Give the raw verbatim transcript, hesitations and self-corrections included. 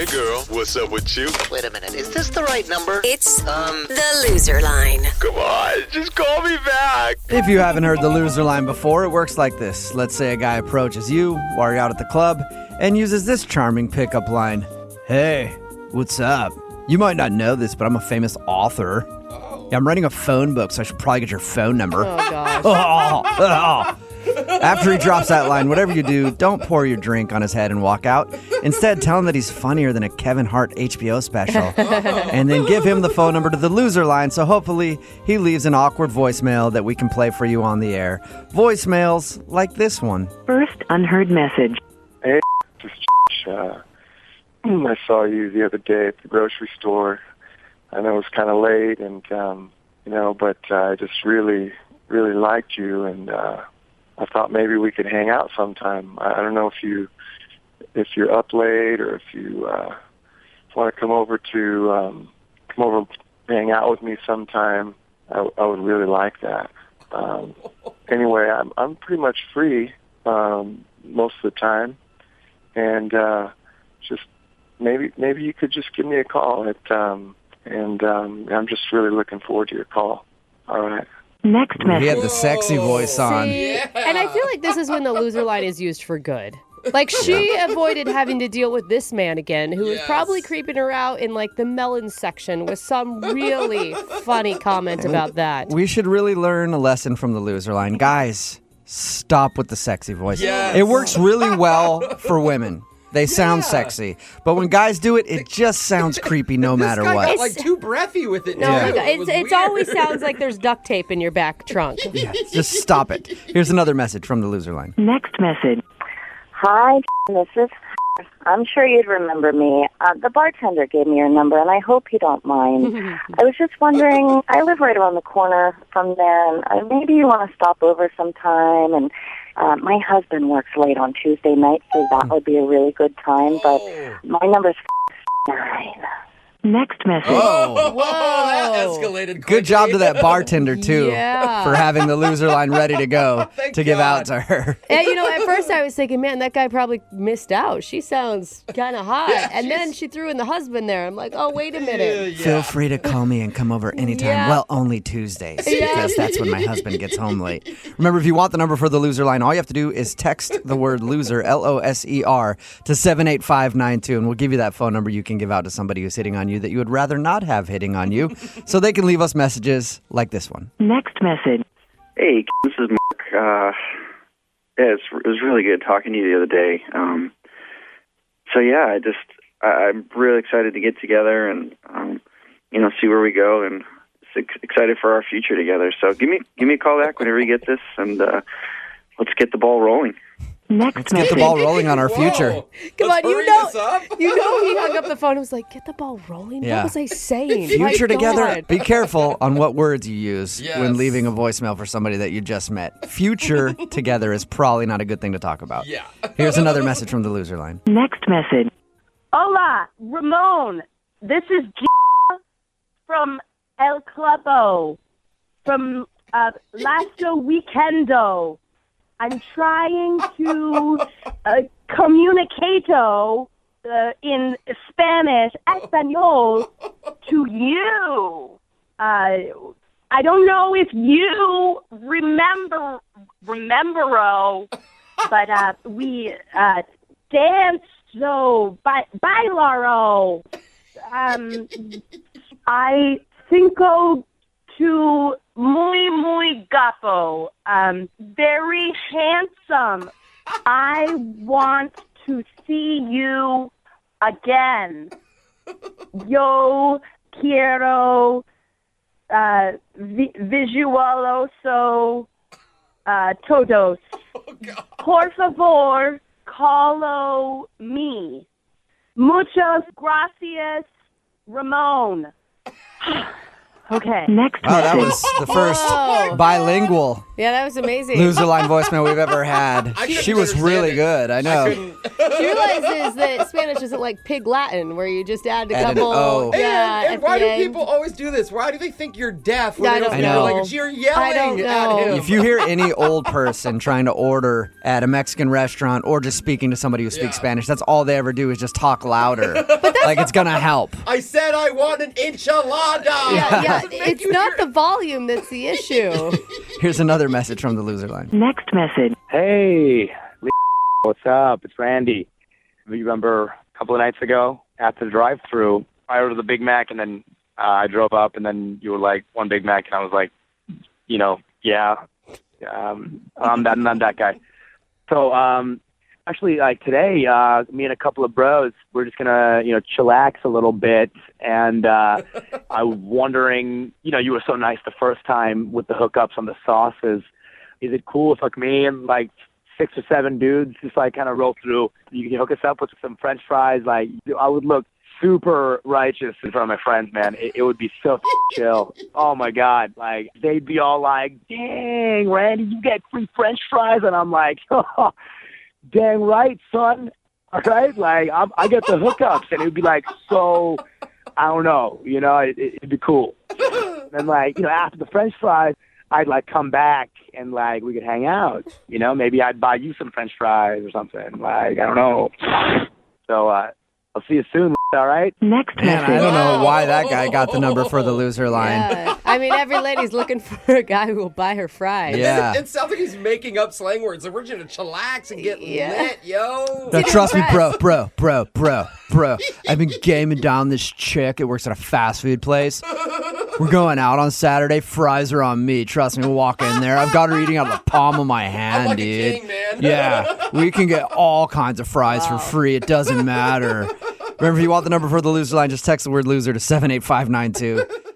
Hey, girl, what's up with you? Wait a minute, is this the right number? It's Um, the Loser Line. Come on, just call me back. If you haven't heard the loser line before, it works like this. Let's say a guy approaches you while you're out at the club and uses this charming pickup line. Hey, what's up? You might not know this, but I'm a famous author. Yeah, I'm writing a phone book, so I should probably get your phone number. Oh, gosh. Oh, oh. After he drops that line, whatever you do, don't pour your drink on his head and walk out. Instead, tell him that he's funnier than a Kevin Hart H B O special. And then give him the phone number to the loser line, so hopefully he leaves an awkward voicemail that we can play for you on the air. Voicemails like this one. First unheard message. Hey, this is uh, I saw you the other day at the grocery store. I know it was kind of late, and um, you know, but uh, I just really, really liked you, and uh, I thought maybe we could hang out sometime. I, I don't know if you, if you're up late, or if you uh, want to come over to um, come over, and hang out with me sometime. I, I would really like that. Um, anyway, I'm I'm pretty much free um, most of the time, and uh, just maybe maybe you could just give me a call at. Um, And um, I'm just really looking forward to your call. All right. Next message. He had the sexy voice on. See? And I feel like this is when the loser line is used for good. Like, she avoided having to deal with this man again, who was Yes. probably creeping her out in, like, the melon section with some really funny comment about that. We should really learn a lesson from the loser line. Guys, stop with the sexy voice. Yes. It works really well for women. They sound Yeah. sexy. But when guys do it, it just sounds creepy no matter This guy what. got like too breathy with it. No, too. my It God, it's, was it weird. always sounds like there's duct tape in your back trunk. Yeah, just stop it. Here's another message from the loser line. Next message. Hi, this is. I'm sure you'd remember me. Uh, the bartender gave me your number, and I hope you don't mind. I was just wondering, I live right around the corner from there, and uh, maybe you want to stop over sometime. And uh, my husband works late on Tuesday night, so that would be a really good time. But my number's nine. Next message. Oh, Whoa, that escalated quickly. good job to that bartender, too, Yeah. for having the loser line ready to go Thank to give out God. to her. And, you know, at first I was thinking, man, that guy probably missed out. She sounds kind of hot. Yeah, and then she's- she threw in the husband there. I'm like, oh, wait a minute. Yeah. Feel free to call me and come over anytime. Yeah. Well, only Tuesdays, Yeah. because that's when my husband gets home late. Remember, if you want the number for the loser line, all you have to do is text the word loser, L O S E R, to seven eight five nine two, and we'll give you that phone number you can give out to somebody who's hitting on you that you would rather not have hitting on you, so they can leave us messages like this one. Next message. Hey, this is Mark. Uh, yeah, it's, it was really good talking to you the other day. Um, so yeah, I just I, I'm really excited to get together and um, you know see where we go, and ex- excited for our future together. So give me give me a call back whenever you get this, and uh, let's get the ball rolling. Next Let's get message. the ball rolling on our Whoa. future. Come Let's on, you hurry know, this up. you know, he hung up the phone and was like, "Get the ball rolling." Yeah. What was I saying? Future My together. God. Be careful on what words you use Yes. when leaving a voicemail for somebody that you just met. Future together is probably not a good thing to talk about. Yeah. Here's another message from the loser line. Next message. Hola, Ramon. This is Gina from El Clubo, from uh, Lasso Weekendo. I'm trying to uh, communicato uh, in Spanish, Espanol, to you. Uh, I don't know if you remember, remembero, but uh, we uh, danced so, ba- bailaro. Um, I cinco to muy, muy guapo. Um, very handsome. I want to see you again. Yo quiero uh, vi- visualoso uh, todos. Por favor, call me. Muchas gracias, Ramon. Okay. Next Wow, that message. was the first Whoa. bilingual Yeah, that was amazing. loser line voicemail we've ever had. I couldn't She was understand really it. good. I know. I couldn't. She realizes that Spanish isn't like pig Latin, where you just add a Add an couple. O. Yeah, and and at why the do end. people always do this? Why do they think you're deaf? When I they don't think know. You're, like, you're yelling I don't know. at him. If you hear any old person trying to order at a Mexican restaurant or just speaking to somebody who speaks Yeah. Spanish, that's all they ever do is just talk louder. Like it's gonna help. I said I want an enchilada. Yeah, yeah. Doesn't make It's you not hear- the volume that's the issue. Here's another message from the loser line. Next message. Hey, what's up? It's Randy. You remember a couple of nights ago after the drive-through, I ordered the Big Mac, and then uh, I drove up, and then you were like, one Big Mac, and I was like, you know, yeah, um, I'm that, not that guy. So, um, actually, like today, uh, me and a couple of bros, we're just gonna, you know, chillax a little bit, and uh, I was wondering, you know, you were so nice the first time with the hookups on the sauces. Is it cool if like me and like six or seven dudes just like kind of roll through? You can hook us up with some French fries. Like I would look super righteous in front of my friends, man. It, it would be so chill. Oh my God. Like they'd be all like, dang, Randy, you get free French fries. And I'm like, oh, dang right, son. All right. Like I'm, I get the hookups, and it would be like, so I don't know, you know, it, it, it'd be cool. And like, you know, after the French fries, I'd like come back and like we could hang out, you know, maybe I'd buy you some French fries or something. Like, I don't know. So, uh, I'll see you soon. All right. Next Man, message. I don't know why that guy got the number for the loser line. Yeah. I mean, every lady's looking for a guy who will buy her fries. Yeah. It sounds like he's making up slang words. Like, we're just gonna chillax and get Yeah. lit, yo. Now, trust me, bro, bro, bro, bro, bro. I've been gaming down this chick. It works at a fast food place. We're going out on Saturday. Fries are on me. Trust me, we'll walk in there. I've got her eating out of the palm of my hand, I'm like dude. a king, man. Yeah, we can get all kinds of fries Wow. for free. It doesn't matter. Remember, if you want the number for the loser line, just text the word loser to seven eight five nine two.